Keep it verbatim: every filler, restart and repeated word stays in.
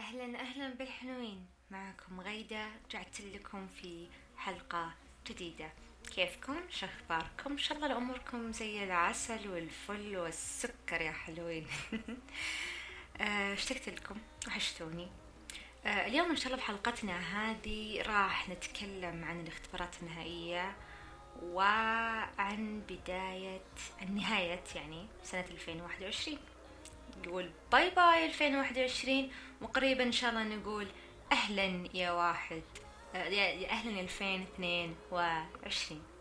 أهلا أهلا بالحلوين، معكم غيدة. رجعت لكم في حلقة جديدة. كيفكم؟ شو أخباركم؟ إن شاء الله أموركم زي العسل والفل والسكر يا حلوين. آه، اشتقت لكم، وحشتوني. آه، اليوم إن شاء الله بحلقتنا هذه راح نتكلم عن الاختبارات النهائية، وعن بداية النهاية يعني سنة ألفين وواحد وعشرين. نقول باي باي ألفين وواحد وعشرين، وقريبا إن شاء الله نقول أهلا يا واحد، آه، يا يا أهلا ألفين واثنين وعشرين.